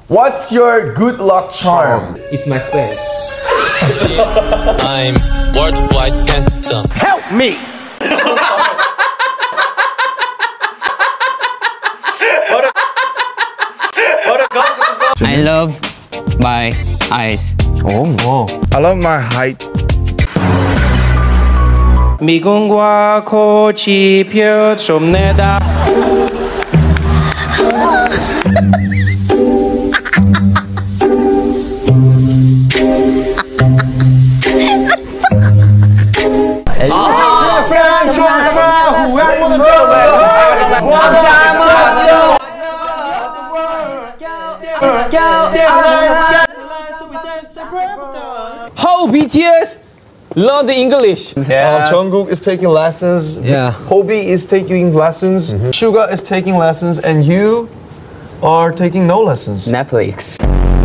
What's your good luck charm? It's my face. I'm worldwide handsome. Help me! I love my eyes. I love my height. 미궁과 꽃이 펴줍니다. How BTS learn the English? Jungkook is taking lessons. Yeah. Hobi is taking lessons. Suga is taking lessons, and you are taking no lessons. Netflix.